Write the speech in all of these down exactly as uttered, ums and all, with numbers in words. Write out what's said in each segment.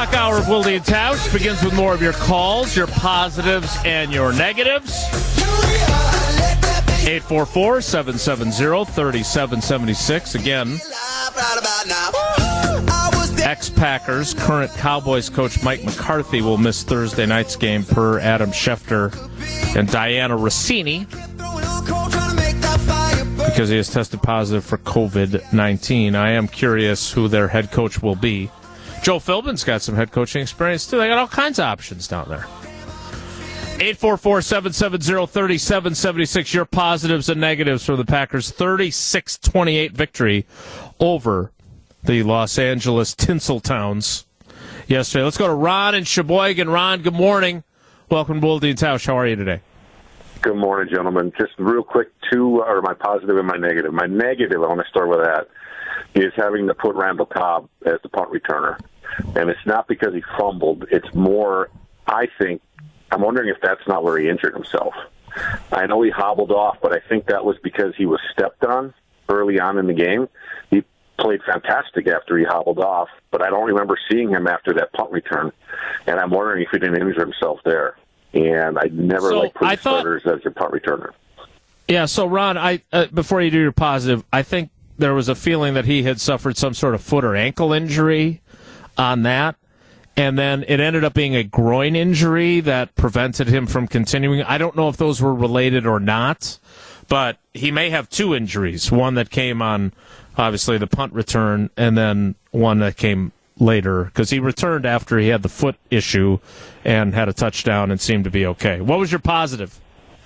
o'clock hour of Wilde and Tausch begins with more of your calls, your positives, and your negatives. eight four four, seven seven zero, three seven seven six. Again, ex-Packers, current Cowboys coach Mike McCarthy will miss Thursday night's game per Adam Schefter and Diana Rossini because he has tested positive for covid nineteen. I am curious who their head coach will be. Joe Philbin's got some head coaching experience, too. They got all kinds of options down there. eight four four, seven seven zero, three seven seven six. Your positives and negatives for the Packers' thirty-six twenty-eight victory over the Los Angeles Tinseltowns yesterday. Let's go to Ron in Sheboygan. Ron, good morning. Welcome to Wilde and Tausch. How are you today? Good morning, gentlemen. Just real quick, two are my positive and my negative. My negative, I want to start with that, is having to put Randall Cobb as the punt returner. And it's not because he fumbled. It's more, I think, I'm wondering if that's not where he injured himself. I know he hobbled off, but I think that was because he was stepped on early on in the game. He played fantastic after he hobbled off, but I don't remember seeing him after that punt return. And I'm wondering if he didn't injure himself there. And I never so like putting thought, starters as your punt returner. Yeah, so Ron, I uh, before you do your positive, I think there was a feeling that he had suffered some sort of foot or ankle injury on that, and then it ended up being a groin injury that prevented him from continuing. I don't know if those were related or not, but he may have two injuries, one that came on, obviously, the punt return, and then one that came later, because he returned after he had the foot issue and had a touchdown and seemed to be okay. What was your positive?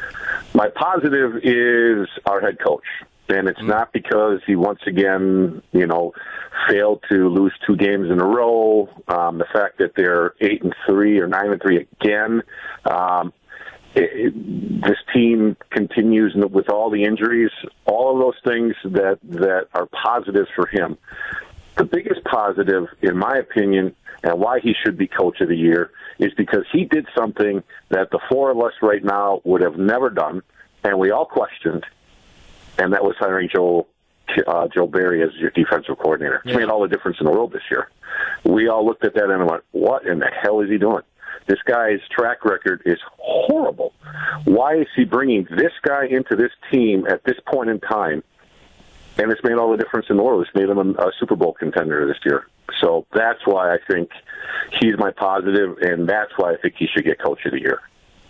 My positive is our head coach. And it's not because he once again, you know, failed to lose two games in a row. Um, the fact that they're eight and three or nine and three again. Um, it, it, this team continues with all the injuries, all of those things that that are positives for him. The biggest positive, in my opinion, and why he should be coach of the year, is because he did something that the four of us right now would have never done, and we all questioned. And that was hiring Joe uh, Joe Barry as your defensive coordinator. It's yeah. made all the difference in the world this year. We all looked at that and went, what in the hell is he doing? This guy's track record is horrible. Why is he bringing this guy into this team at this point in time? And it's made all the difference in the world. It's made him a, a Super Bowl contender this year. So that's why I think he's my positive, and that's why I think he should get Coach of the Year.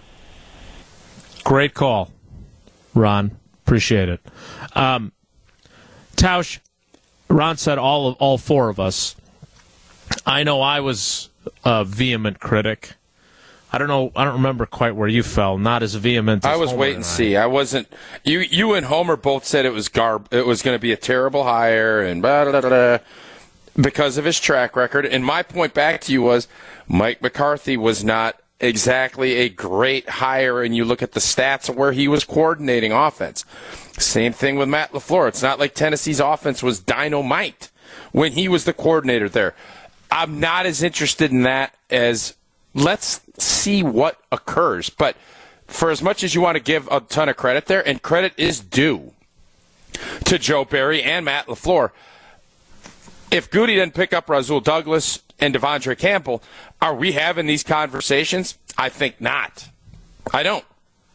Great call, Ron. Appreciate it. Um, Tausch, Ron said all of all four of us. I know I was a vehement critic. I don't know. I don't remember quite where you fell. Not as vehement. As I was Homer wait and see. I wasn't. You you and Homer both said it was garb. It was going to be a terrible hire and blah, blah, blah, blah, because of his track record. And my point back to you was Mike McCarthy was not exactly a great hire, and you look at the stats of where he was coordinating offense. Same thing with Matt LaFleur. It's not like Tennessee's offense was dynamite when he was the coordinator there. I'm not as interested in that as let's see what occurs. But for as much as you want to give a ton of credit there, and credit is due to Joe Barry and Matt LaFleur, if Goody didn't pick up Rasul Douglas and Devondre Campbell, are we having these conversations? I think not. I don't.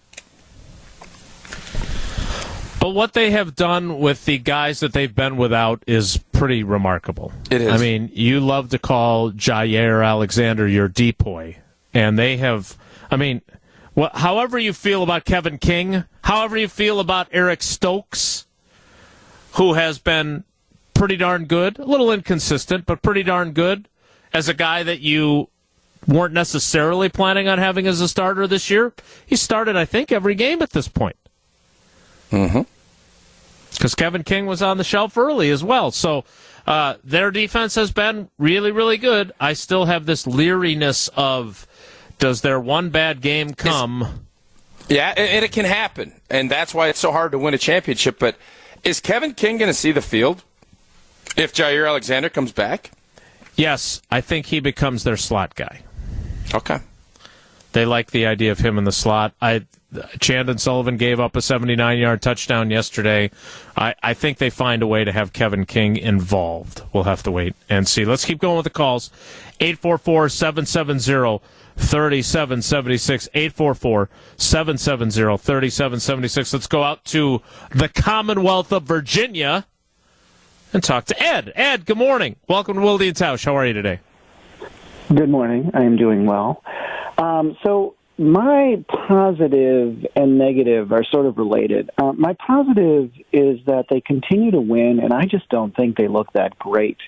But what they have done with the guys that they've been without is pretty remarkable. It is. I mean, you love to call Jair Alexander your depoy, and they have, I mean, wh- however you feel about Kevin King, however you feel about Eric Stokes, who has been pretty darn good, a little inconsistent, but pretty darn good, as a guy that you weren't necessarily planning on having as a starter this year. He started, I think, every game at this point. Mm-hmm. Because Kevin King was on the shelf early as well. So uh, their defense has been really, really good. I still have this leeriness of, does their one bad game come? It's, yeah, and it can happen. And that's why it's so hard to win a championship. But is Kevin King going to see the field if Jair Alexander comes back? Yes, I think he becomes their slot guy. Okay. They like the idea of him in the slot. I Chandon Sullivan gave up a seventy-nine-yard touchdown yesterday. I, I think they find a way to have Kevin King involved. We'll have to wait and see. Let's keep going with the calls. eight four four, seven seven zero, three seven seven six. eight four four, seven seven zero, three seven seven six. Let's go out to the Commonwealth of Virginia and talk to Ed. Ed, good morning. Welcome to Wilde and Tausch. How are you today? Good morning. I am doing well. Um, so my positive and negative are sort of related. Uh, my positive is that they continue to win, and I just don't think they look that great.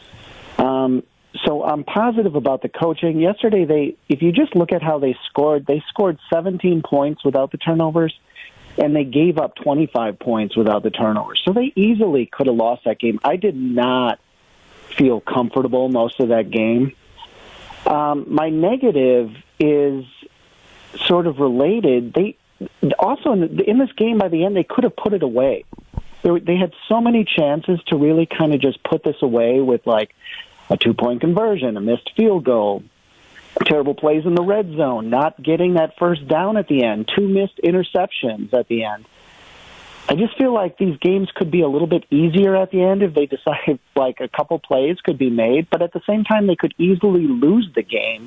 Um, so I'm positive about the coaching. Yesterday, they, if you just look at how they scored, they scored seventeen points without the turnovers, and they gave up twenty-five points without the turnovers. So they easily could have lost that game. I did not feel comfortable most of that game. Um, my negative is sort of related. They also, in, in this game, by the end, they could have put it away. They, they had so many chances to really kind of just put this away with, like, a two-point conversion, a missed field goal, terrible plays in the red zone, not getting that first down at the end, two missed interceptions at the end. I just feel like these games could be a little bit easier at the end if they decide like a couple plays could be made, but at the same time they could easily lose the game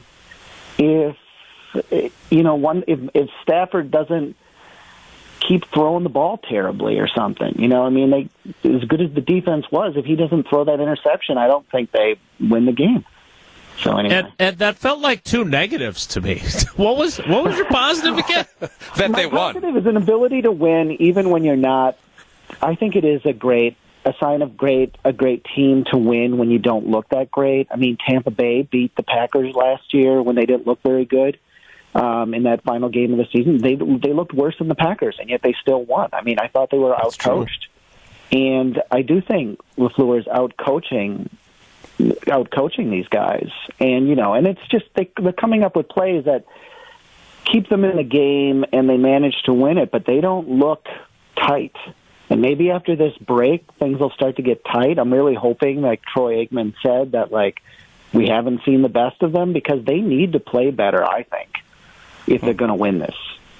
if you know one if, if Stafford doesn't keep throwing the ball terribly or something. You know, I mean, they as good as the defense was, if he doesn't throw that interception, I don't think they win the game. So anyway, and, and that felt like two negatives to me. What was what was your positive again? That My they won. Positive is an ability to win even when you're not. I think it is a great a sign of great a great team to win when you don't look that great. I mean, Tampa Bay beat the Packers last year when they didn't look very good um, in that final game of the season. They they looked worse than the Packers, and yet they still won. I mean, I thought they were out coached, and I do think LaFleur is out coaching. out coaching these guys. And, you know, and it's just they, they're coming up with plays that keep them in the game and they manage to win it, but they don't look tight. And maybe after this break, things will start to get tight. I'm really hoping, like Troy Aikman said, that, like, we haven't seen the best of them because they need to play better, I think, if they're going to win this.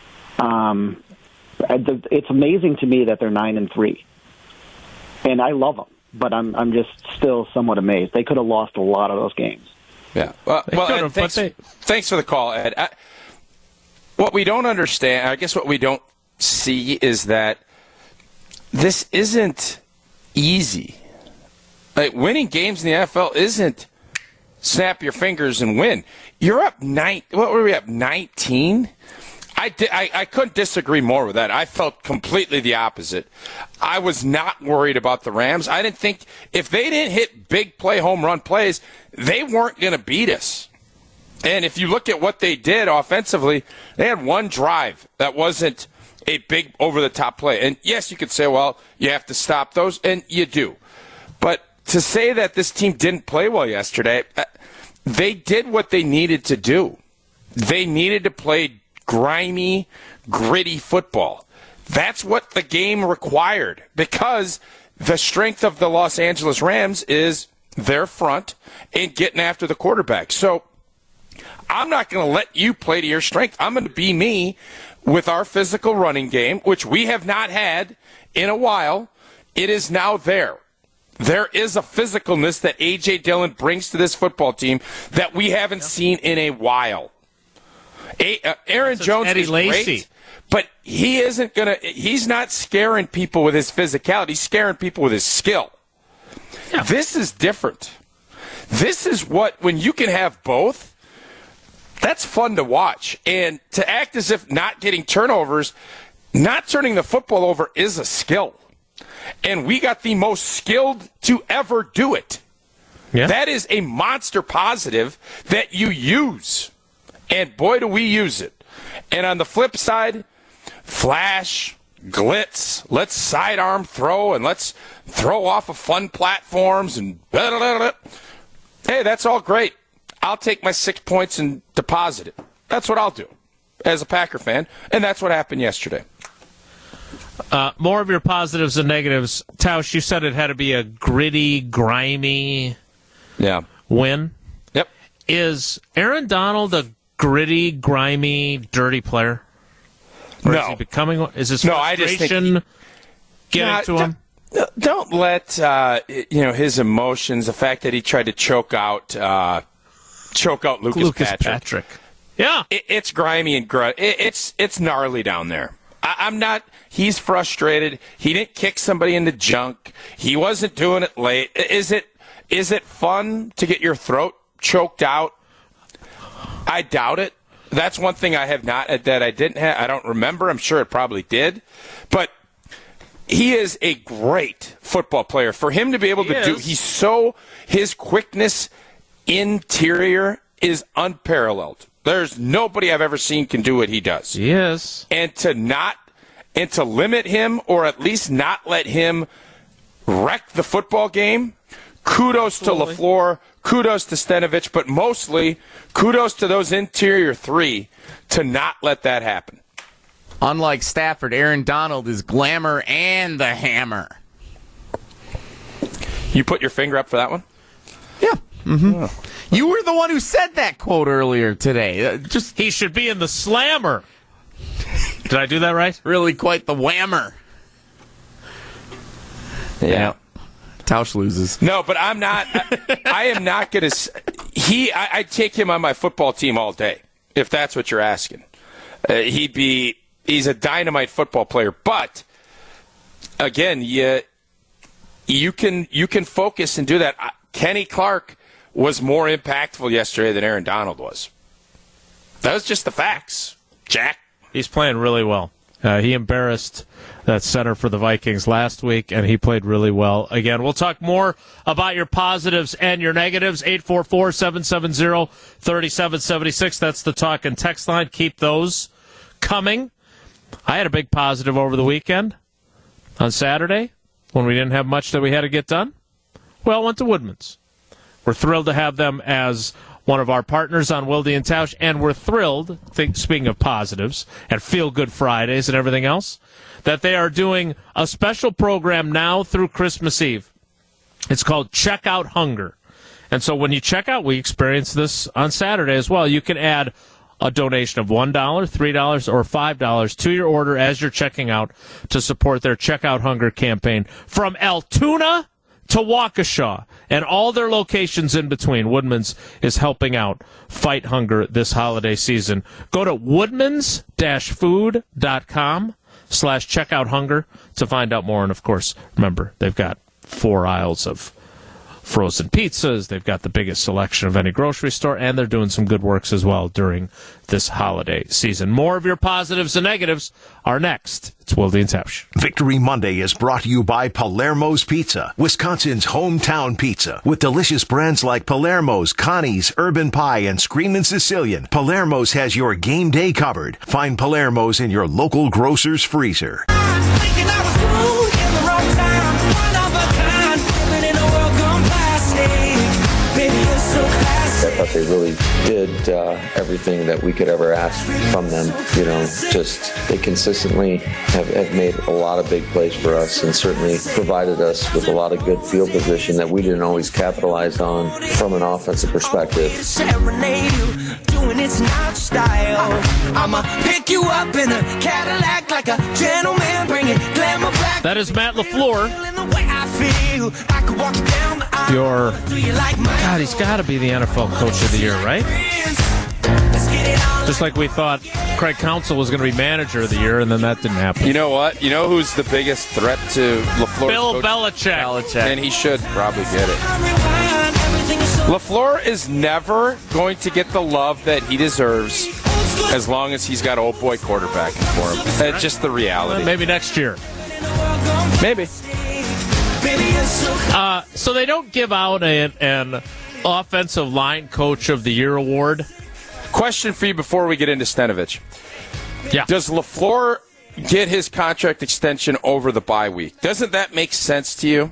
Um, it's amazing to me that they're nine and three. And I love them. But I'm I'm just still somewhat amazed. They could have lost a lot of those games. Yeah. Well, well Ed, thanks, they... thanks for the call, Ed. I, what we don't understand, I guess what we don't see is that this isn't easy. Like, winning games in the N F L isn't snap your fingers and win. You're up nine. What were we up? nineteen. I, di- I, I couldn't disagree more with that. I felt completely the opposite. I was not worried about the Rams. I didn't think if they didn't hit big play home run plays, they weren't going to beat us. And if you look at what they did offensively, they had one drive that wasn't a big over-the-top play. And yes, you could say, well, you have to stop those, and you do. But to say that this team didn't play well yesterday, they did what they needed to do. They needed to play grimy, gritty football. That's what the game required because the strength of the Los Angeles Rams is their front and getting after the quarterback. So I'm not going to let you play to your strength. I'm going to be me with our physical running game, which we have not had in a while. It is now there. There is a physicalness that A J. Dillon brings to this football team that we haven't seen in a while. A, uh, Aaron Jones Eddie is Lacy. great, but he isn't gonna. He's not scaring people with his physicality. He's scaring people with his skill. Yeah. This is different. This is what when you can have both. That's fun to watch, and to act as if not getting turnovers, not turning the football over is a skill, and we got the most skilled to ever do it. Yeah. That is a monster positive that you use. And boy, do we use it. And on the flip side, flash, glitz, let's sidearm throw, and let's throw off of fun platforms, and blah, blah, blah, blah. Hey, that's all great. I'll take my six points and deposit it. That's what I'll do as a Packer fan, and that's what happened yesterday. Uh, more of your positives and negatives. Tausch, you said it had to be a gritty, grimy yeah. win. Yep. Is Aaron Donald a gritty, grimy, dirty player? Or No. is he becoming one? Is his No, I just think frustration getting Nah, to him? don't- Don't let uh, you know his emotions. The fact that he tried to choke out, uh, choke out Lucas, Lucas Patrick. Patrick. Yeah. It, it's grimy and gr- it, it's it's gnarly down there. I, I'm not. He's frustrated. He didn't kick somebody in the junk. He wasn't doing it late. Is it is it fun to get your throat choked out? I doubt it. That's one thing I have not that I didn't have. I don't remember. I'm sure it probably did, but he is a great football player. For him to be able He to do, is. he's so his quickness interior is unparalleled. There's nobody I've ever seen can do what he does. Yes. And to not and to limit him or at least not let him wreck the football game. Kudos Absolutely. to LaFleur, kudos to Stenovich, but mostly kudos to those interior three to not let that happen. Unlike Stafford, Aaron Donald is glamour and the hammer. You put your finger up for that one? Yeah. Mm-hmm. You were the one who said that quote earlier today. Uh, just He should be in the slammer. Did I do that right? really quite the whammer. Yeah. Tausch loses. No, but I'm not. I, I am not going to. He, I, I'd take him on my football team all day, if that's what you're asking. Uh, he'd be. He's a dynamite football player, but again, you you can you can focus and do that. Uh, Kenny Clark was more impactful yesterday than Aaron Donald was. That was just the facts, Jack. He's playing really well. Uh, he embarrassed that center for the Vikings last week, and he played really well again. We'll talk more about your positives and your negatives. eight four four, seven seven zero, three seven seven six. That's the talk and text line. Keep those coming. I had a big positive over the weekend on Saturday when we didn't have much that we had to get done. Well, went to Woodman's. We're thrilled to have them as one of our partners on Wilde and Tausch, and we're thrilled, think, speaking of positives, and Feel Good Fridays and everything else, that they are doing a special program now through Christmas Eve. It's called Check Out Hunger. And so when you check out, we experienced this on Saturday as well, you can add a donation of one dollar, three dollars, or five dollars to your order as you're checking out to support their Check Out Hunger campaign. From Altoona to Waukesha and all their locations in between, Woodman's is helping out fight hunger this holiday season. Go to woodmans dash food dot com slash checkout hunger to find out more. And, of course, remember, they've got four aisles of frozen pizzas. They've got the biggest selection of any grocery store, and they're doing some good works as well during this holiday season. More of your positives and negatives are next. It's Wilde and Tausch. Victory Monday is brought to you by Palermo's Pizza, Wisconsin's hometown pizza. With delicious brands like Palermo's, Connie's, Urban Pie, and Screamin' Sicilian, Palermo's has your game day covered. Find Palermo's in your local grocer's freezer. Thinking I was cool in the wrong time, one of a kind, living in a world gone plastic. Baby, you're so classic. I thought they really did uh, everything that we could ever ask from them. You know, just they consistently have, have made a lot of big plays for us and certainly provided us with a lot of good field position that we didn't always capitalize on from an offensive perspective. Serenade you, doing it's not style. I'ma pick you up in a Cadillac like a gentleman, bringing glamour back. That is Matt LaFleur. Feeling the way I feel. I could walk you down the aisle. Your Do you like my God, he's got to be the N F L Coach of the Year, right? Let's get it on. Just like we thought Craig Counsell was going to be Manager of the Year, and then that didn't happen. You know what? You know who's the biggest threat to LaFleur? Bill Belichick. Belichick. And he should probably get it. Rewind, everything is so LaFleur is never going to get the love that he deserves as long as he's got old boy quarterbacking for him. That's just the reality. Maybe next year. Maybe. baby, you're so Uh, so they don't give out an, an Offensive Line Coach of the Year award. Question for you before we get into Stenovich. Yeah. Does LaFleur get his contract extension over the bye week? Doesn't that make sense to you?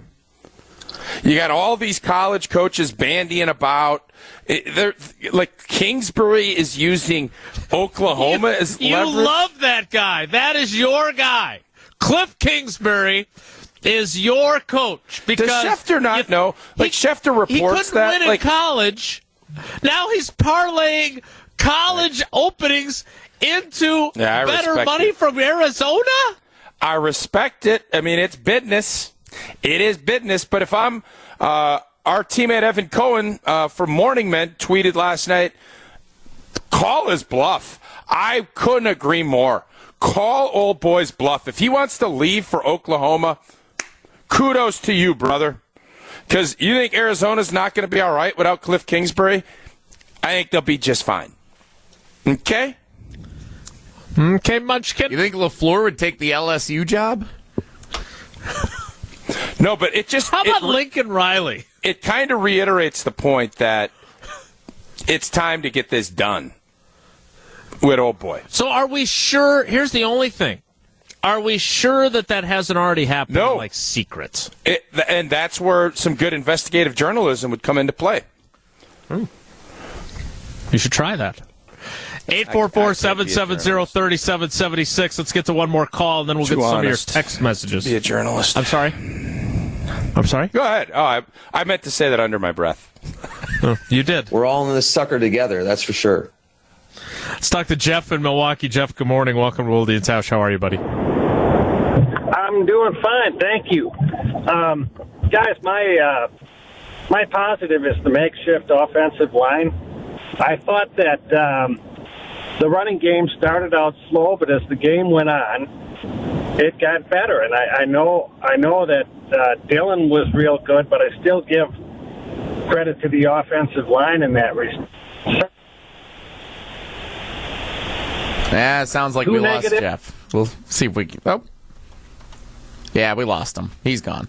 You got all these college coaches bandying about. It, they're, like Kingsbury is using Oklahoma you, as you leverage. love that guy. That is your guy. Cliff Kingsbury is your coach because Does Schefter not you- know? Like he- Schefter reports he couldn't that. win in like college. Now he's parlaying college openings into Yeah, I better respect money it. from Arizona? I respect it. I mean, it's business. It is business. But if I'm uh, our teammate Evan Cohen uh, from Morning Men tweeted last night, call his bluff. I couldn't agree more. Call old boy's bluff. If he wants to leave for Oklahoma, kudos to you, brother. Because you think Arizona's not going to be all right without Cliff Kingsbury? I think they'll be just fine. Okay? Okay, Munchkin. You think LaFleur would take the L S U job? No, but it just... How about it, Lincoln Riley? It kind of reiterates the point that it's time to get this done with old boy. So are we sure? Here's the only thing. Are we sure that that hasn't already happened? No. Like secrets. It, and that's where some good investigative journalism would come into play. Hmm. You should try that. eight four four, seven seven zero, three seven seven six. Let's get to one more call, and then we'll Too get to some honest. of your text messages. Be a journalist. I'm sorry? I'm sorry? Go ahead. Oh, I, I meant to say that under my breath. Oh, you did. We're all in this sucker together, that's for sure. Let's talk to Jeff in Milwaukee. Jeff, good morning. Welcome to Oldie and Tausch. How are you, buddy? I'm doing fine, thank you. Um, guys, my uh, my positive is the makeshift offensive line. I thought that um, the running game started out slow, but as the game went on, it got better. And I, I know I know that uh, Dylan was real good, but I still give credit to the offensive line in that respect. Yeah, it sounds like Two we negative. lost Jeff. We'll see if we can. Oh. Yeah, we lost him. He's gone.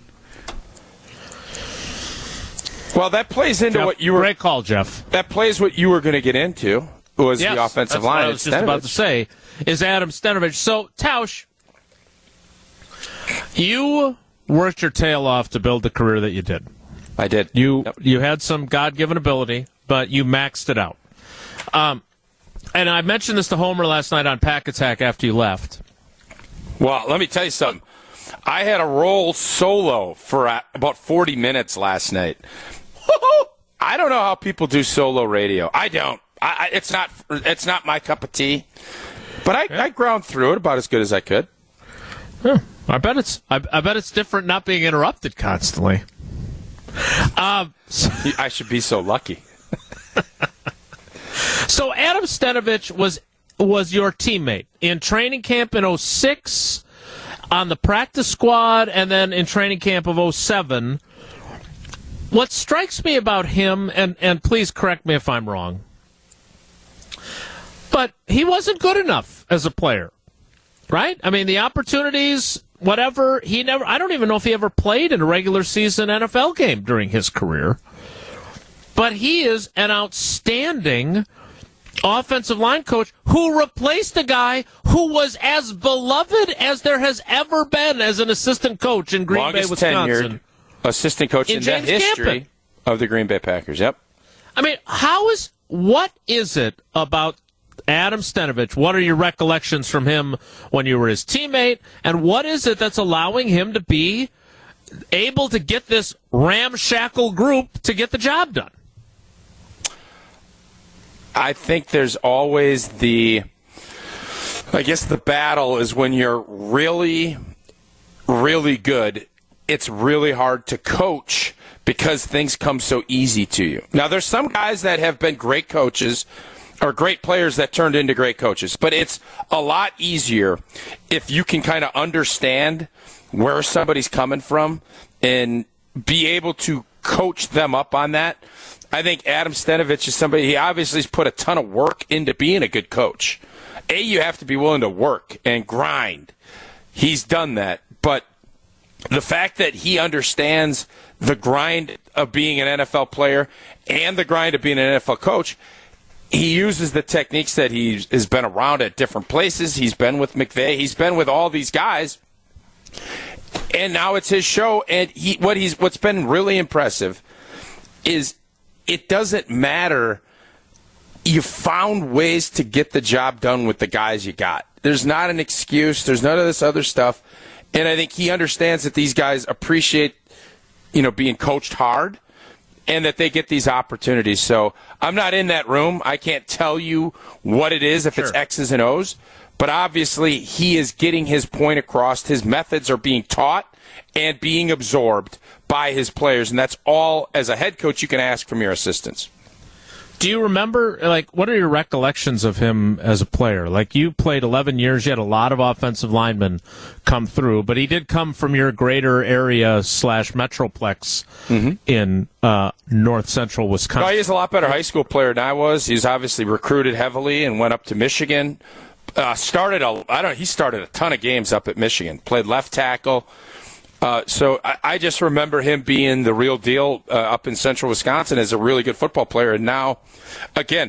Well, that plays into Jeff, what you were. Great call, Jeff. That plays what you were going to get into was Yes, the offensive that's line. what I was just about to say. Is Adam Stenovich. So, Tausch, you worked your tail off to build the career that you did. I did. You Yep. you had some God-given ability, but you maxed it out. Um, and I mentioned this to Homer last night on Pack Attack after you left. Well, let me tell you something. I had a roll solo for uh, about forty minutes last night. I don't know how people do solo radio. I don't. I, I, it's not. It's not my cup of tea. But I, I ground through it about as good as I could. Yeah, I bet it's. I, I bet it's different not being interrupted constantly. Um, so, I should be so lucky. so Adam Stenovich was was your teammate in training camp in oh six, on the practice squad, and then in training camp of oh seven. What strikes me about him, and, and please correct me if I'm wrong, but he wasn't good enough as a player, right? I mean, the opportunities, whatever, he never, I don't even know if he ever played in a regular season N F L game during his career, but he is an outstanding offensive line coach who replaced a guy who was as beloved as there has ever been as an assistant coach in Green Longest Bay, Wisconsin. tenured assistant coach in, In the James history Campen. of the Green Bay Packers. Yep. I mean, how is, what is it about Adam Stenovich? What are your recollections from him when you were his teammate? And what is it that's allowing him to be able to get this ramshackle group to get the job done? I think there's always the, I guess the battle is when you're really, really good, it's really hard to coach because things come so easy to you. Now, there's some guys that have been great coaches or great players that turned into great coaches, but it's a lot easier if you can kind of understand where somebody's coming from and be able to coach them up on that. I think Adam Stenovich is somebody, he obviously has put a ton of work into being a good coach. A, you have to be willing to work and grind. He's done that. But the fact that he understands the grind of being an N F L player and the grind of being an N F L coach, he uses the techniques that he has been around at different places. He's been with McVay. He's been with all these guys. And now it's his show. And he, what he's what's been really impressive is it doesn't matter. You found ways to get the job done with the guys you got. There's not an excuse. There's none of this other stuff. And I think he understands that these guys appreciate, you know, being coached hard. and that they get these opportunities. So I'm not in that room. I can't tell you what it is, if sure. it's X's and O's. But obviously, he is getting his point across. His methods are being taught and being absorbed by his players. And that's all, as a head coach, you can ask from your assistants. Do you remember, like, what are your recollections of him as a player? Like, you played eleven years, you had a lot of offensive linemen come through, but he did come from your greater area slash metroplex mm-hmm. in uh, north central Wisconsin. No, he's a lot better high school player than I was. He's obviously recruited heavily and went up to Michigan. Uh, started a, I don't. He started a ton of games up at Michigan. Played left tackle. Uh, so I, I just remember him being the real deal uh, up in central Wisconsin as a really good football player. And now, again,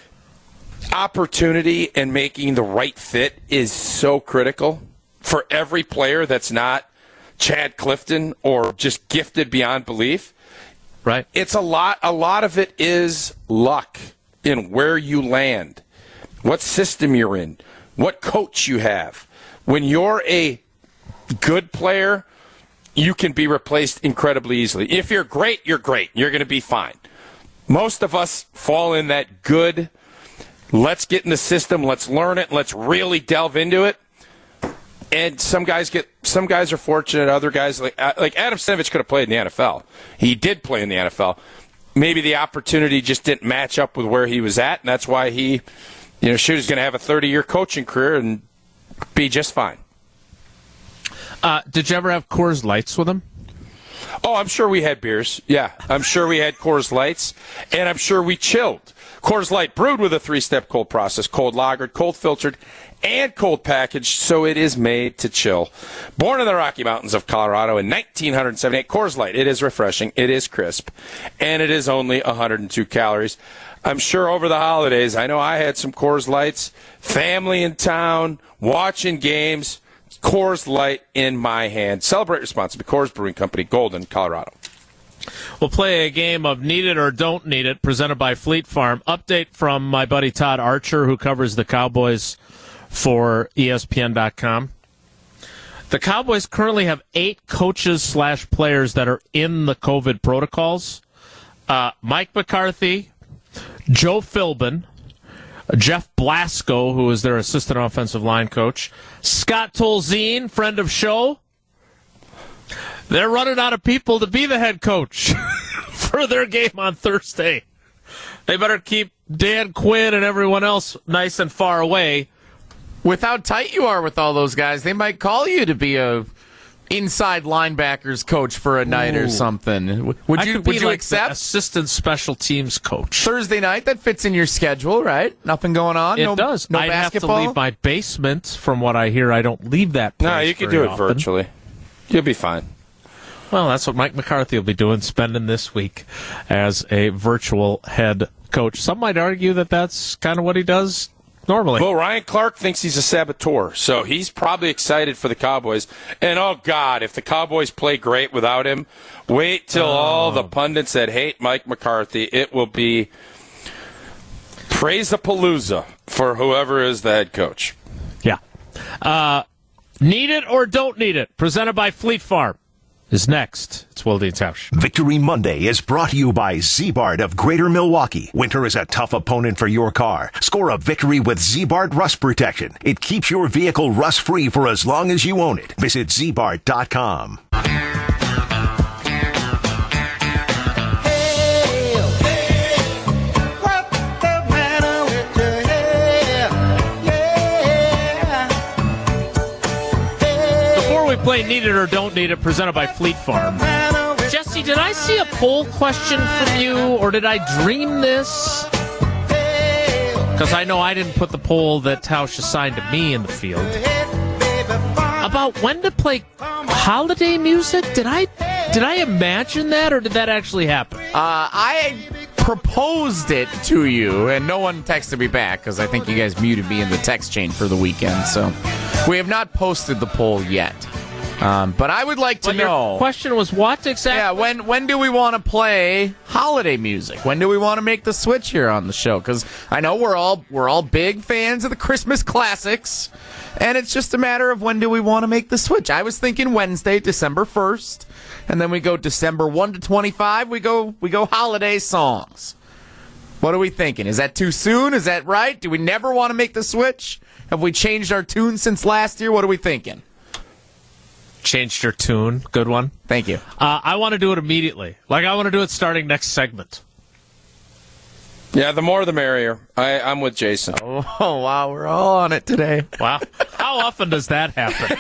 opportunity and making the right fit is so critical for every player that's not Chad Clifton or just gifted beyond belief. Right. It's a lot. A lot of it is luck in where you land, what system you're in, what coach you have. When you're a good player, you can be replaced incredibly easily. If you're great, you're great. You're going to be fine. Most of us fall in that good, let's get in the system, let's learn it, let's really delve into it. And some guys get, some guys are fortunate. Other guys, like like Adam Stenavich, could have played in the N F L. He did play in the N F L. Maybe the opportunity just didn't match up with where he was at, and that's why he, you know, shoot, he's going to have a thirty-year coaching career and be just fine. Uh, did you ever have Coors Lights with him? Oh, I'm sure we had beers. Yeah, I'm sure we had Coors Lights, and I'm sure we chilled. Coors Light brewed with a three-step cold process, cold lagered, cold filtered, and cold packaged, so it is made to chill. Born in the Rocky Mountains of Colorado in nineteen seventy-eight, Coors Light, it is refreshing, it is crisp, and it is only one hundred two calories. I'm sure over the holidays, I know I had some Coors Lights, family in town, watching games, Coors Light in my hand. Celebrate responsibly. Coors Brewing Company, Golden, Colorado. We'll play a game of Need It or Don't Need It, presented by Fleet Farm. Update from my buddy Todd Archer, who covers the Cowboys for E S P N dot com. The Cowboys currently have eight coaches slash players that are in the COVID protocols. Uh, Mike McCarthy, Joe Philbin, Jeff Blasco, who is their assistant offensive line coach, Scott Tolzien, friend of show. They're running out of people to be the head coach for their game on Thursday. They better keep Dan Quinn and everyone else nice and far away. With how tight you are with all those guys, they might call you to be a inside linebackers coach for a night Ooh. or something. Would I you could would be you like accept the assistant special teams coach Thursday night? That fits in your schedule, right? Nothing going on. It no, does. No I'd basketball? have to leave my basement. From what I hear, I don't leave that place. No, you can very do it often. virtually. You'll be fine. Well, that's what Mike McCarthy will be doing, spending this week as a virtual head coach. Some might argue that that's kind of what he does normally. Well, Ryan Clark thinks he's a saboteur, so he's probably excited for the Cowboys. And, oh, God, if the Cowboys play great without him, wait till oh. all the pundits that hate Mike McCarthy, it will be praise-a-palooza for whoever is the head coach. Yeah. Uh, need it or don't need it, presented by Fleet Farm, is next. It's Wilde and Tausch. Victory Monday is brought to you by Z-Bart of Greater Milwaukee. Winter is a tough opponent for your car. Score a victory with Z-Bart Rust Protection. It keeps your vehicle rust-free for as long as you own it. Visit Z Bart dot com. Play Need It or Don't Need It, presented by Fleet Farm. Jesse, did I see a poll question from you, or did I dream this? Because I know I didn't put the poll that Tausch assigned to me in the field. About when to play holiday music? Did I did I imagine that, or did that actually happen? Uh, I proposed it to you, and no one texted me back, because I think you guys muted me in the text chain for the weekend. So we have not posted the poll yet. Uh, Um, but I would like to But your know. question was what exactly? Yeah, when when do we want to play holiday music? When do we want to make the switch here on the show? Because I know we're all we're all big fans of the Christmas classics, and it's just a matter of when do we want to make the switch. I was thinking Wednesday, December first, and then we go December one to twenty-five. We go we go holiday songs. What are we thinking? Is that too soon? Is that right? Do we never want to make the switch? Have we changed our tune since last year? What are we thinking? Changed your tune. Good one. Thank you. Uh, I want to do it immediately. Like, I want to do it starting next segment. Yeah, the more the merrier. I, I'm with Jason. Oh, wow, we're all on it today. Wow. How often does that happen?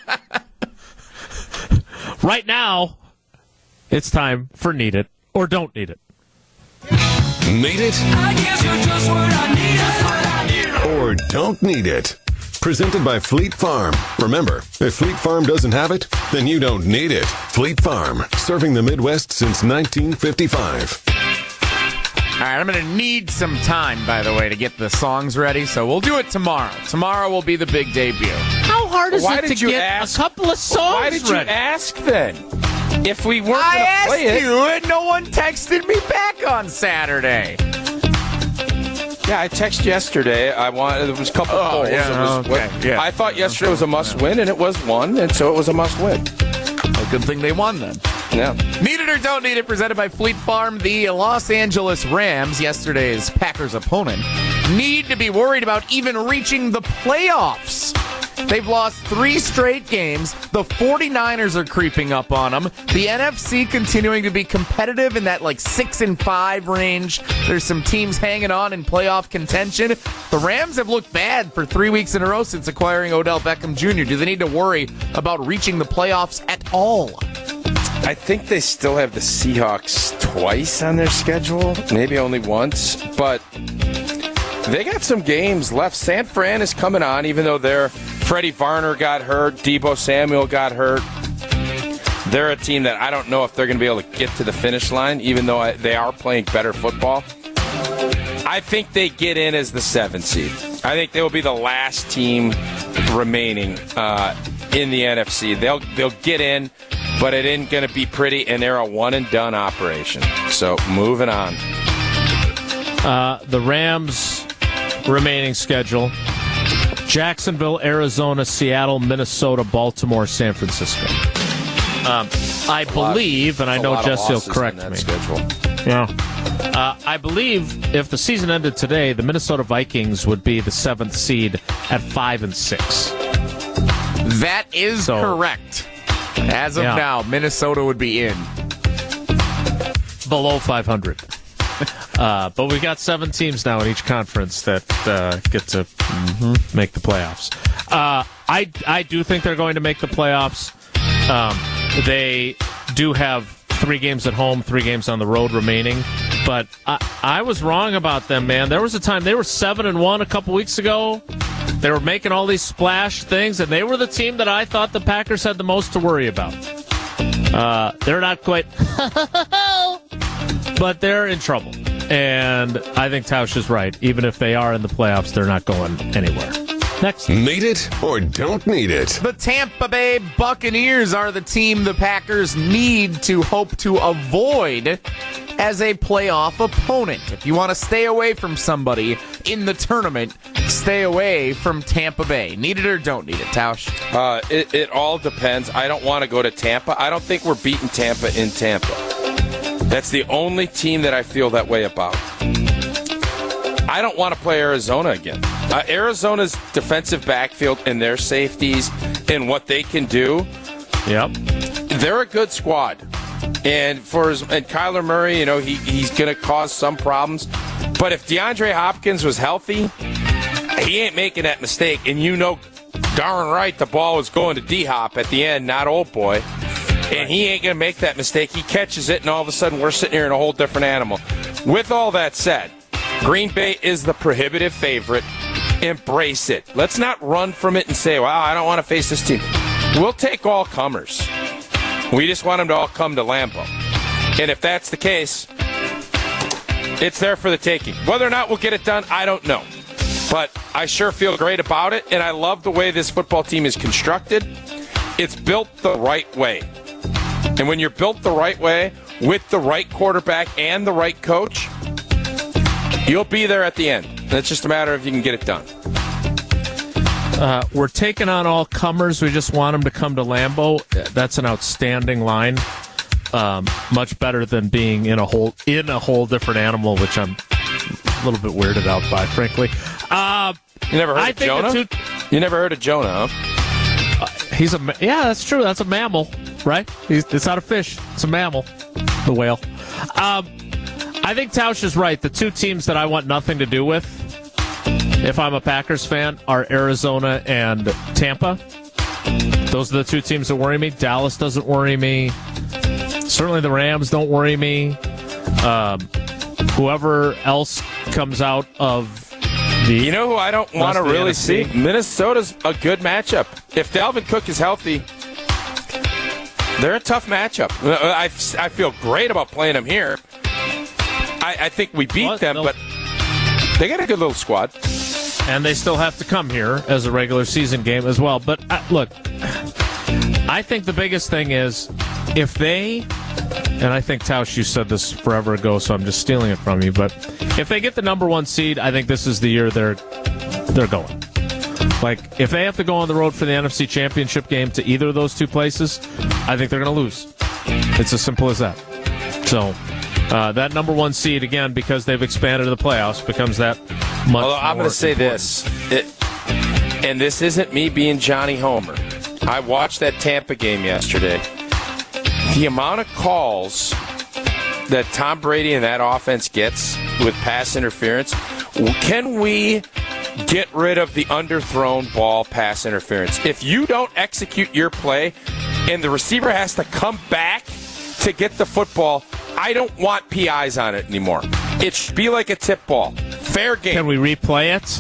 Right now, it's time for Need It or Don't Need It. Need it I guess you're just what I need. or don't need it. Presented by Fleet Farm. Remember, if Fleet Farm doesn't have it, then you don't need it. Fleet Farm, serving the Midwest since nineteen fifty-five. All right, I'm going to need some time, by the way, to get the songs ready, so we'll do it tomorrow. Tomorrow will be the big debut. How hard is Why it did to you get ask? a couple of songs Why did you ready? ask then? If we weren't I going to asked play it. you, and no one texted me back on Saturday. Yeah, I texted yesterday. I wanted there was a couple Oh, polls. yeah, It was okay, what- yeah. I thought yesterday was a must win, and it was one, and so it was a must win. A good thing they won then. Yeah. Need it or don't need it, presented by Fleet Farm. The Los Angeles Rams, yesterday's Packers opponent, need to be worried about even reaching the playoffs. They've lost three straight games. The 49ers are creeping up on them. The N F C continuing to be competitive in that like six and five range. There's some teams hanging on in playoff contention. The Rams have looked bad for three weeks in a row since acquiring Odell Beckham Junior Do they need to worry about reaching the playoffs at all? I think they still have the Seahawks twice on their schedule, maybe only once, but they got some games left. San Fran is coming on, even though they're Freddie Varner got hurt, Deebo Samuel got hurt. They're a team that I don't know if they're going to be able to get to the finish line, even though I, they are playing better football. I think they get in as the seventh seed. I think they will be the last team remaining uh, in the N F C. They'll they'll get in, but it ain't going to be pretty, and they're a one and done operation. So moving on. Uh, the Rams' remaining schedule: Jacksonville, Arizona, Seattle, Minnesota, Baltimore, San Francisco. Um, I believe, and I know Jesse will correct me. Schedule. Yeah. Uh, I believe if the season ended today, the Minnesota Vikings would be the seventh seed at five and six. That is So- correct. As of Yeah. now, Minnesota would be in. Below five hundred. Uh, but we got seven teams now in each conference that uh, get to mm-hmm, make the playoffs. Uh, I I do think they're going to make the playoffs. Um, they do have three games at home, three games on the road remaining. But I, I was wrong about them, man. There was a time they were seven and one a couple weeks ago. They were making all these splash things, and they were the team that I thought the Packers had the most to worry about. Uh, they're not quite, but they're in trouble. And I think Tausch is right. Even if they are in the playoffs, they're not going anywhere. Next. Need it or don't need it. The Tampa Bay Buccaneers are the team the Packers need to hope to avoid as a playoff opponent. If you want to stay away from somebody in the tournament, stay away from Tampa Bay. Need it or don't need it, Tausch? Uh, it, it all depends. I don't want to go to Tampa. I don't think we're beating Tampa in Tampa. That's the only team that I feel that way about. I don't want to play Arizona again. Uh, Arizona's defensive backfield and their safeties and what they can do, Yep. they're a good squad. And for his, and Kyler Murray, you know, he, he's going to cause some problems. But if DeAndre Hopkins was healthy, he ain't making that mistake. And you know darn right the ball was going to D-Hop at the end, not old boy. And he ain't going to make that mistake. He catches it, and all of a sudden we're sitting here in a whole different animal. With all that said, Green Bay is the prohibitive favorite. Embrace it. Let's not run from it and say, well, I don't want to face this team. We'll take all comers. We just want them to all come to Lambeau. And if that's the case, it's there for the taking. Whether or not we'll get it done, I don't know. But I sure feel great about it, and I love the way this football team is constructed. It's built the right way. And when you're built the right way, with the right quarterback and the right coach, you'll be there at the end. It's just a matter of you can get it done. Uh, we're taking on all comers. We just want them to come to Lambeau. That's an outstanding line. Um, much better than being in a whole in a whole different animal, which I'm a little bit weirded out by, frankly. Uh, you never heard I of think Jonah? Two, you never heard of Jonah, huh? Uh, he's a yeah, that's true. That's a mammal, right? He's, it's not a fish. It's a mammal, the whale. Um, I think Tausch is right. The two teams that I want nothing to do with, if I'm a Packers fan, are Arizona and Tampa. Those are the two teams that worry me. Dallas doesn't worry me. Certainly the Rams don't worry me. Um, whoever else comes out of the... You know who I don't want to really see? Minnesota's a good matchup. If Dalvin Cook is healthy, they're a tough matchup. I, I feel great about playing them here. I, I think we beat what? them, They'll... but they got a good little squad. And they still have to come here as a regular season game as well. But uh, look, I think the biggest thing is if they, and I think Tausch, you said this forever ago, so I'm just stealing it from you, but if they get the number one seed, I think this is the year they're they're going. Like, if they have to go on the road for the N F C Championship game to either of those two places, I think they're going to lose. It's as simple as that. So uh, that number one seed, again, because they've expanded to the playoffs, becomes that much Although I'm going to say this, it, and this isn't me being Johnny Homer. I watched that Tampa game yesterday. The amount of calls that Tom Brady and that offense gets with pass interference, can we get rid of the underthrown ball pass interference? If you don't execute your play and the receiver has to come back to get the football, I don't want P Is on it anymore. It should be like a tip ball. Fair game. Can we replay it?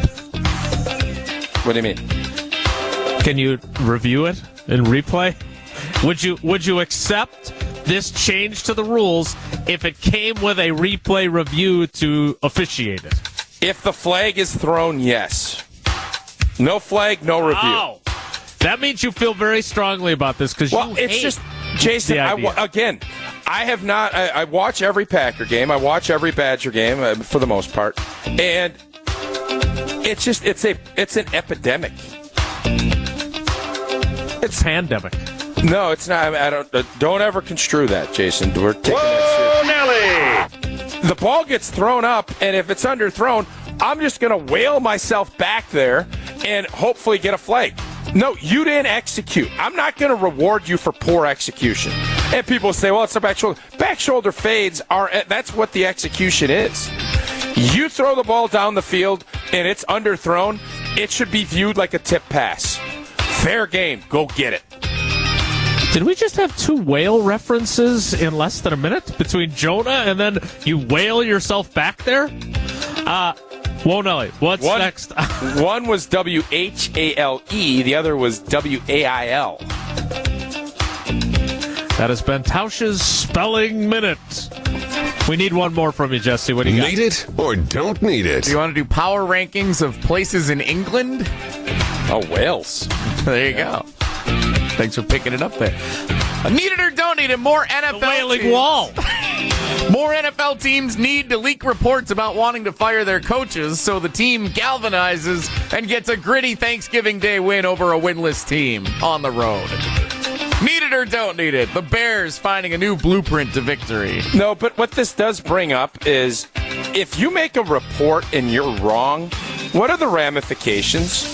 What do you mean? Can you review it and replay? Would you would you accept this change to the rules if it came with a replay review to officiate it? If the flag is thrown, yes. No flag, no review. Oh, that means you feel very strongly about this because well, you it's hate just Jason. I, again, I have not. I, I watch every Packer game. I watch every Badger game uh, for the most part, and it's just it's a it's an epidemic. It's pandemic. No, it's not. I don't. Uh, don't ever construe that, Jason. We're taking Whoa, that serious. Nelly! The ball gets thrown up, and if it's underthrown, I'm just going to whale myself back there and hopefully get a flag. No, you didn't execute. I'm not going to reward you for poor execution. And people say, well, it's a back shoulder. Back shoulder fades are, that's what the execution is. You throw the ball down the field and it's underthrown, it should be viewed like a tip pass. Fair game. Go get it. Did we just have two whale references in less than a minute between Jonah and then you whale yourself back there? Uh, Whoa, Nelly, what's one, next? One was W H A L E, the other was W A I L. That has been Tausch's Spelling Minute. We need one more from you, Jesse. What do you got? Need it or don't need it? Do you want to do power rankings of places in England? Oh, Wales. There you go. Thanks for picking it up there. Need it or don't need it? More N F L the Wailing teams. Wall. More N F L teams need to leak reports about wanting to fire their coaches so the team galvanizes and gets a gritty Thanksgiving Day win over a winless team on the road. Need it or don't need it? The Bears finding a new blueprint to victory. No, but what this does bring up is if you make a report and you're wrong, what are the ramifications?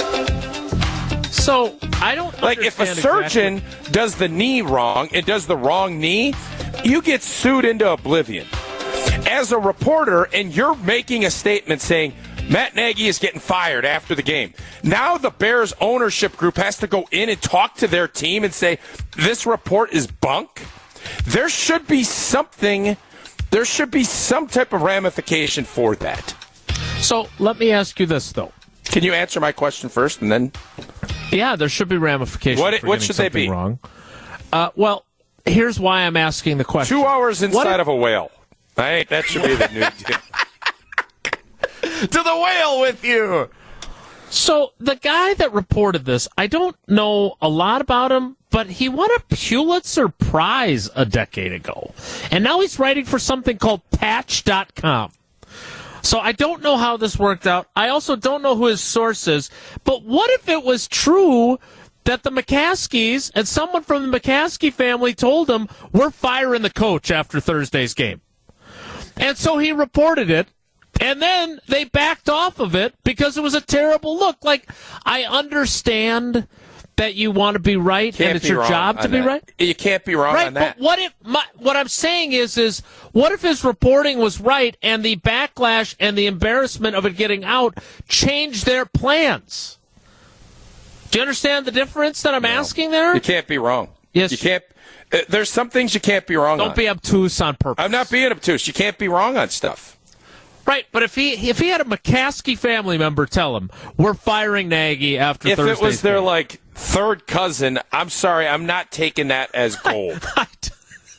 So, I don't like if a surgeon exactly. does the knee wrong and does the wrong knee, you get sued into oblivion. As a reporter, and you're making a statement saying Matt Nagy is getting fired after the game. Now the Bears ownership group has to go in and talk to their team and say this report is bunk. There should be something, there should be some type of ramification for that. So let me ask you this, though. Can you answer my question first and then? Yeah, there should be ramifications. What, for what should they be? Wrong. Uh, well, here's why I'm asking the question. Two hours inside what of a whale. I, that should be the new deal. To the whale with you. So the guy that reported this, I don't know a lot about him, but he won a Pulitzer Prize a decade ago. And now he's writing for something called Patch dot com. So I don't know how this worked out. I also don't know who his source is. But what if it was true that the McCaskies and someone from the McCaskey family told him, we're firing the coach after Thursday's game? And so he reported it. And then they backed off of it because it was a terrible look. Like, I understand that you want to be right Can't and it's be your wrong job to on be that. right. You can't be wrong right, on that. But what if my, what I'm saying is is what if his reporting was right and the backlash and the embarrassment of it getting out changed their plans? Do you understand the difference that I'm No. asking there? You can't be wrong. Yes. You can't. Uh, there's some things you can't be wrong Don't on. be obtuse on purpose. I'm not being obtuse. You can't be wrong on stuff. Right, but if he if he had a McCaskey family member tell him, we're firing Nagy after If Thursday's it was their game. like third cousin, I'm sorry, I'm not taking that as gold. like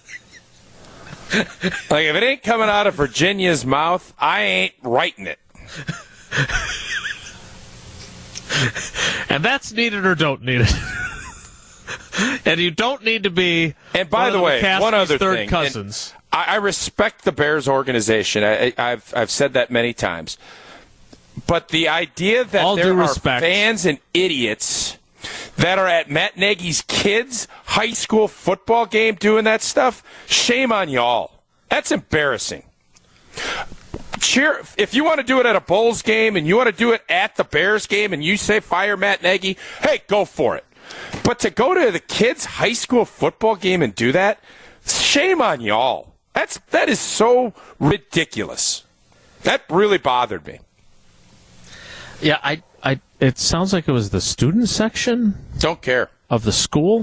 if it ain't coming out of Virginia's mouth, I ain't writing it. And that's needed or don't need it. And you don't need to be. And by one the of way, McCaskey's one other third thing. cousins. I, I respect the Bears organization. I, I've I've said that many times. But the idea that All there due are respect. fans and idiots that are at Matt Nagy's kids' high school football game doing that stuff, shame on y'all. That's embarrassing. Cheer if you want to do it at a Bulls game and you want to do it at the Bears game and you say fire Matt Nagy, hey, go for it. But to go to the kids' high school football game and do that, shame on y'all. That's that is so ridiculous. That really bothered me. Yeah, I, I. It sounds like it was the student section. Don't care. Of the school.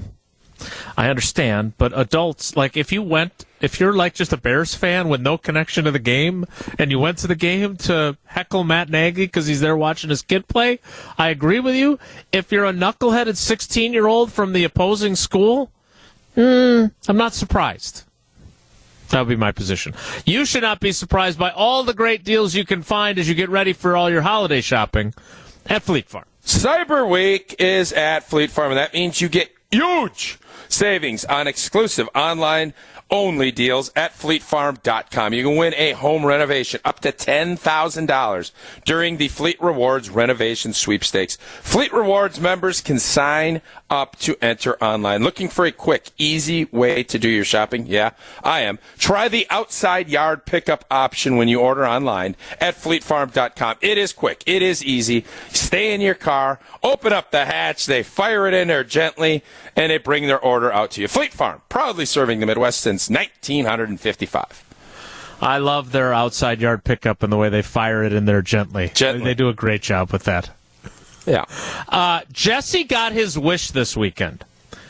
I understand, but adults, like if you went, if you're like just a Bears fan with no connection to the game, and you went to the game to heckle Matt Nagy because he's there watching his kid play, I agree with you. If you're a knuckleheaded sixteen-year-old from the opposing school, mm, I'm not surprised. That would be my position. You should not be surprised by all the great deals you can find as you get ready for all your holiday shopping at Fleet Farm. Cyber Week is at Fleet Farm, and that means you get huge savings on exclusive online only deals at fleet farm dot com. You can win a home renovation up to ten thousand dollars during the Fleet Rewards renovation sweepstakes. Fleet Rewards members can sign up to enter online. Looking for a quick, easy way to do your shopping? Yeah, I am. Try the outside yard pickup option when you order online at fleet farm dot com. It is quick. It is easy. Stay in your car, open up the hatch, they fire it in there gently, and they bring their order out to you. Fleet Farm, proudly serving the Midwest since nineteen fifty-five. I love their outside yard pickup and the way they fire it in there gently. Gently. They do a great job with that. Yeah. Uh, Jesse got his wish this weekend.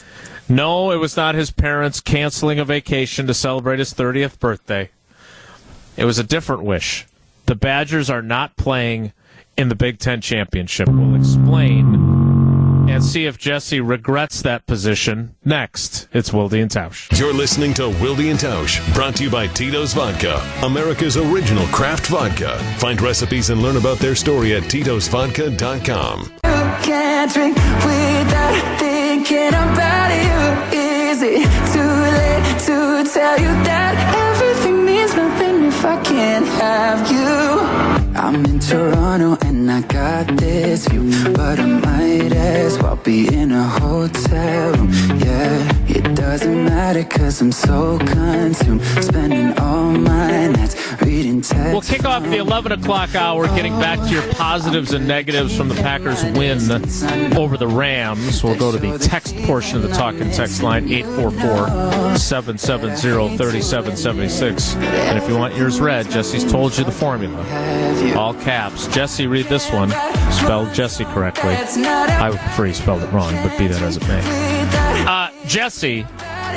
No, it was not his parents canceling a vacation to celebrate his thirtieth birthday. It was a different wish. The Badgers are not playing in the Big Ten Championship. We'll explain and see if Jesse regrets that position next. It's Wilde and Tausch. You're listening to Wilde and Tausch, brought to you by Tito's Vodka, America's original craft vodka. Find recipes and learn about their story at titos vodka dot com. You can't drink without thinking about you. Is it too late to tell you that everything means nothing if I can't have you? I'm in Toronto and I got this view, but I might as well be in a hotel room. Yeah, it doesn't matter cause I'm so consumed, spending all my nights reading text. We'll kick off the eleven o'clock hour, getting back to your positives and negatives from the Packers' win over the Rams. We'll go to the text portion of the talk and text line, eight four four, seven seven zero, three seven seven six. And if you want yours read, Jesse's told you the formula. All caps. Jesse, read this one. Spelled Jesse correctly. I would prefer you spelled it wrong, but be that as it may. Uh, Jesse,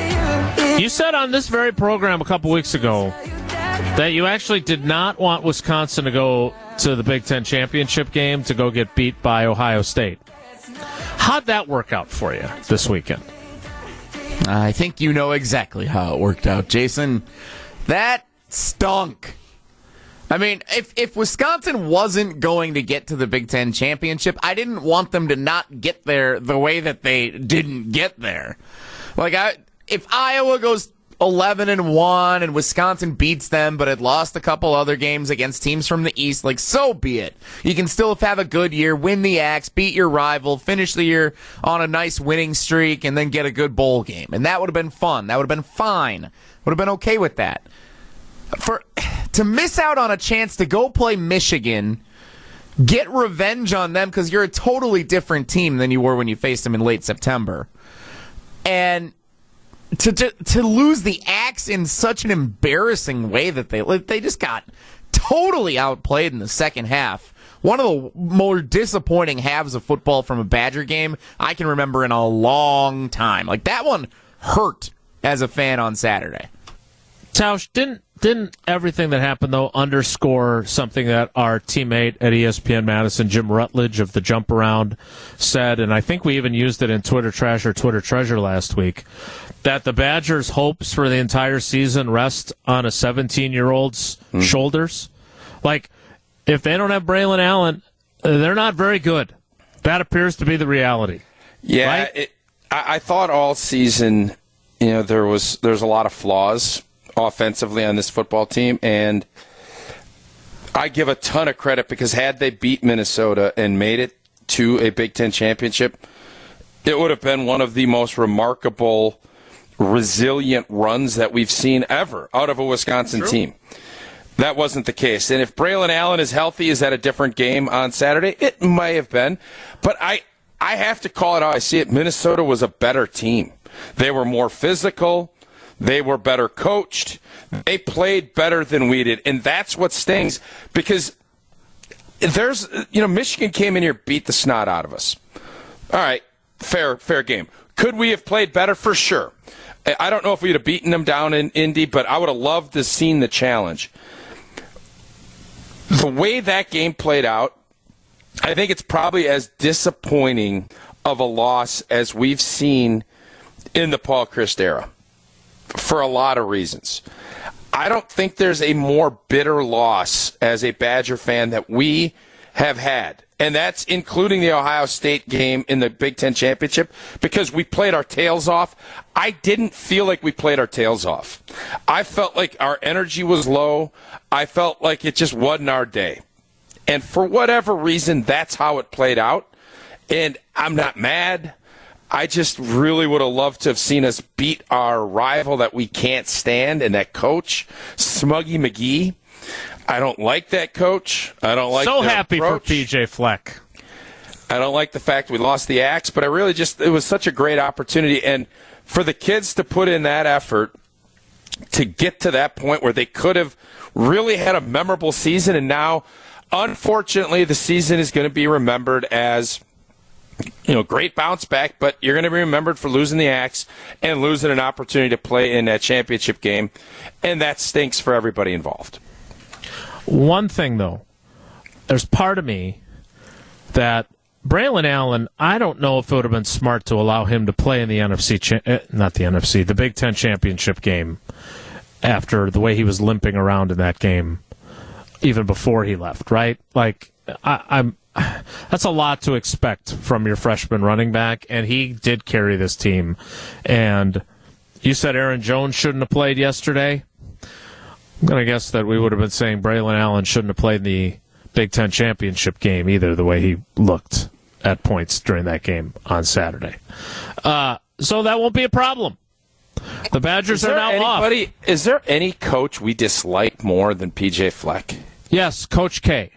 you said on this very program a couple weeks ago that you actually did not want Wisconsin to go to the Big Ten Championship game to go get beat by Ohio State. How'd that work out for you this weekend? I think you know exactly how it worked out, Jason. That stunk. I mean, if, if Wisconsin wasn't going to get to the Big Ten championship, I didn't want them to not get there the way that they didn't get there. Like, I, if Iowa goes eleven and one and Wisconsin beats them but had lost a couple other games against teams from the East, like, so be it. You can still have a good year, win the Axe, beat your rival, finish the year on a nice winning streak, and then get a good bowl game. And that would have been fun. That would have been fine. Would have been okay with that. For to miss out on a chance to go play Michigan, get revenge on them because you're a totally different team than you were when you faced them in late September, and to to, to lose the Axe in such an embarrassing way that they they just got totally outplayed in the second half. One of the more disappointing halves of football from a Badger game I can remember in a long time. Like, that one hurt as a fan on Saturday. Tausch, didn't didn't everything that happened, though, underscore something that our teammate at E S P N Madison, Jim Rutledge of the Jump Around, said, and I think we even used it in Twitter Trash or Twitter Treasure last week, that the Badgers' hopes for the entire season rest on a seventeen-year-old's mm. shoulders? Like, if they don't have Braylon Allen, they're not very good. That appears to be the reality. Yeah, right? it, I, I thought all season, you know, there was there's a lot of flaws offensively on this football team, and I give a ton of credit because had they beat Minnesota and made it to a Big Ten championship, it would have been one of the most remarkable, resilient runs that we've seen ever out of a Wisconsin True. team. That wasn't the case. And if Braylon Allen is healthy, is that a different game on Saturday? It may have been. But I, I have to call it how I see it. Minnesota was a better team. They were more physical. They were better coached. They played better than we did. And that's what stings because there's, you know, Michigan came in here, beat the snot out of us. All right, fair, fair game. Could we have played better? For sure. I don't know if we'd have beaten them down in Indy, but I would have loved to have seen the challenge. The way that game played out, I think it's probably as disappointing of a loss as we've seen in the Paul Chryst era for a lot of reasons. I don't think there's a more bitter loss as a Badger fan that we have had, and that's including the Ohio State game in the Big Ten Championship, because we played our tails off. I didn't feel like we played our tails off. I felt like our energy was low. I felt like it just wasn't our day. And for whatever reason, that's how it played out. And I'm not mad. I just really would have loved to have seen us beat our rival that we can't stand, and that coach, Smuggy McGee. I don't like that coach. I don't like so their happy approach. for P J Fleck. I don't like the fact we lost the Axe, but I really just, it was such a great opportunity. And for the kids to put in that effort to get to that point where they could have really had a memorable season, and now, unfortunately, the season is going to be remembered as, you know, great bounce back, but you're going to be remembered for losing the Axe and losing an opportunity to play in that championship game, and that stinks for everybody involved. One thing, though, there's part of me that Braylon Allen, I don't know if it would have been smart to allow him to play in the N F C, cha- not the N F C, the Big Ten championship game after the way he was limping around in that game, even before he left, right? Like, I, I'm. That's a lot to expect from your freshman running back, and he did carry this team. And you said Aaron Jones shouldn't have played yesterday. I'm going to guess that we would have been saying Braylon Allen shouldn't have played in the Big Ten championship game either, the way he looked at points during that game on Saturday. Uh, so that won't be a problem. The Badgers are now anybody, off. Is there any coach we dislike more than P J Fleck? Yes, Coach K.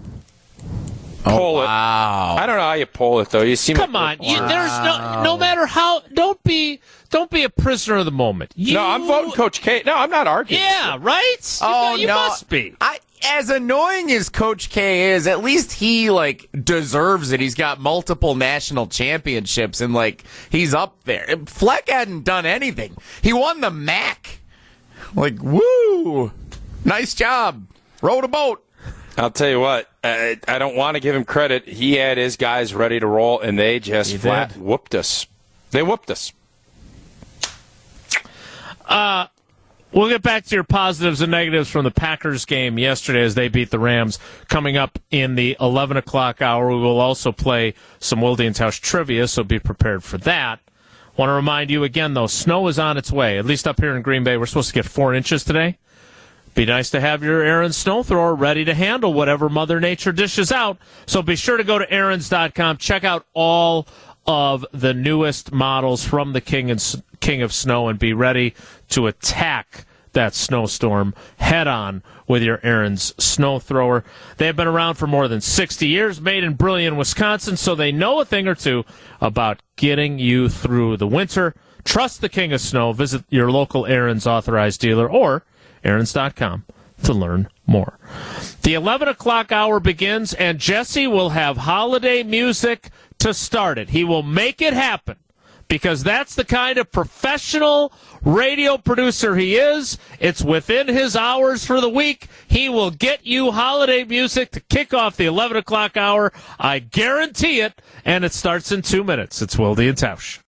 Poll oh, it. Wow. I don't know how you poll it though. You seem Come like on, you, there's no no matter how. Don't be don't be a prisoner of the moment. You, no, I'm voting Coach K. No, I'm not arguing. Yeah, right. Oh, you, you no. must be. I, as annoying as Coach K is, at least he like deserves it. He's got multiple national championships, and like he's up there. Fleck hadn't done anything. He won the M A C. Like, woo! Nice job. Rowed a boat. I'll tell you what, I, I don't want to give him credit. He had his guys ready to roll, and they just he flat did. whooped us. They whooped us. Uh, We'll get back to your positives and negatives from the Packers game yesterday as they beat the Rams. Coming up in the eleven o'clock hour, we will also play some Wilde and Tausch trivia, so be prepared for that. Want to remind you again, though, snow is on its way, at least up here in Green Bay. We're supposed to get four inches today. Be nice to have your Aaron's snow thrower ready to handle whatever Mother Nature dishes out. So be sure to go to Aaron's dot com. Check out all of the newest models from the King and King of Snow and be ready to attack that snowstorm head on with your Aaron's snow thrower. They have been around for more than sixty years, made in Brillion, Wisconsin, so they know a thing or two about getting you through the winter. Trust the King of Snow. Visit your local Aaron's authorized dealer or Aaron's dot com to learn more. The eleven o'clock hour begins, and Jesse will have holiday music to start it. He will make it happen because that's the kind of professional radio producer he is. It's within his hours for the week. He will get you holiday music to kick off the eleven o'clock hour. I guarantee it, and it starts in two minutes. It's Wilde and Tausch.